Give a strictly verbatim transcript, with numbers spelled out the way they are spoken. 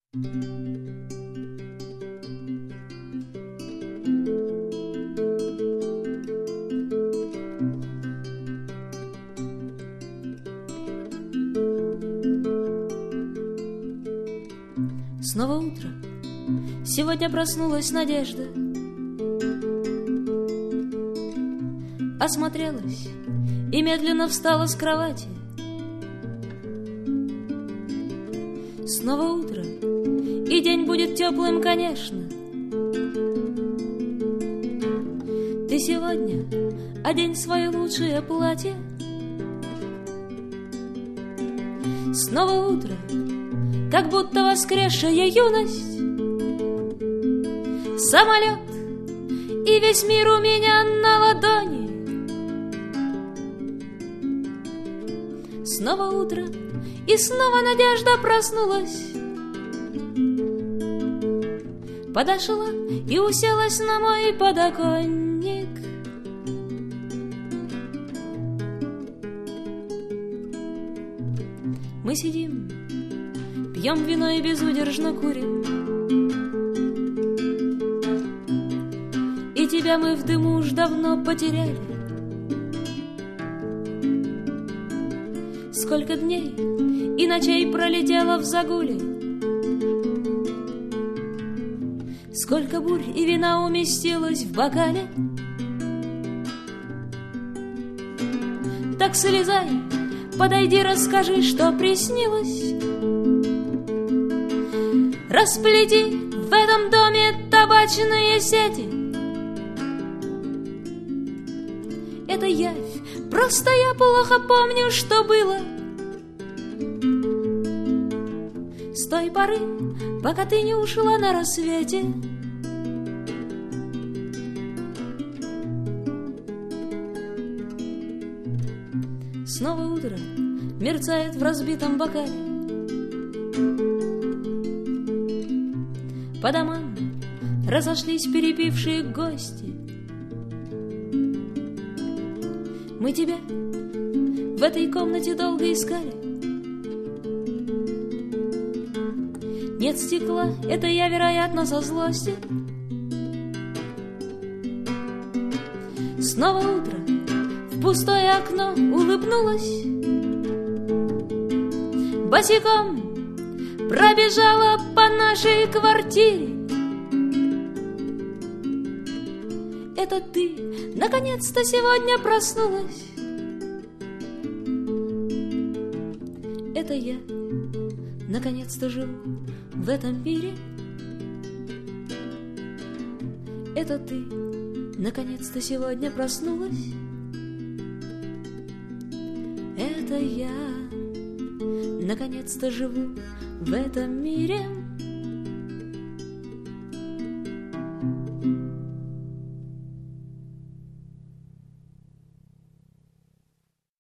Снова утро, сегодня проснулась надежда. Осмотрелась и медленно встала с кровати. Снова утро, и день будет теплым, конечно. Ты сегодня одень свое лучшее платье. Снова утро, как будто воскресшая юность. Самолет, и весь мир у меня на ладони. Снова утро, и снова надежда проснулась. Подошла и уселась на мой подоконник. Мы сидим, пьем вино и безудержно курим. И тебя мы в дыму уж давно потеряли. Сколько дней и ночей пролетело в загуле, сколько бурь и вина уместилось в бокале. Так слезай, подойди, расскажи, что приснилось. Расплети в этом доме табачные сети. Это явь, просто я плохо помню, что было. С той поры, пока ты не ушла на рассвете. Снова утро мерцает в разбитом бокале. По домам разошлись перепившие гости. Мы тебя в этой комнате долго искали. Нет стекла, это я, вероятно, со злости. Снова утро, в пустое окно улыбнулась. Босиком пробежала по нашей квартире. Это ты наконец-то сегодня проснулась. Это я наконец-то живу в этом мире. Это ты наконец-то сегодня проснулась. Это я наконец-то живу в этом мире.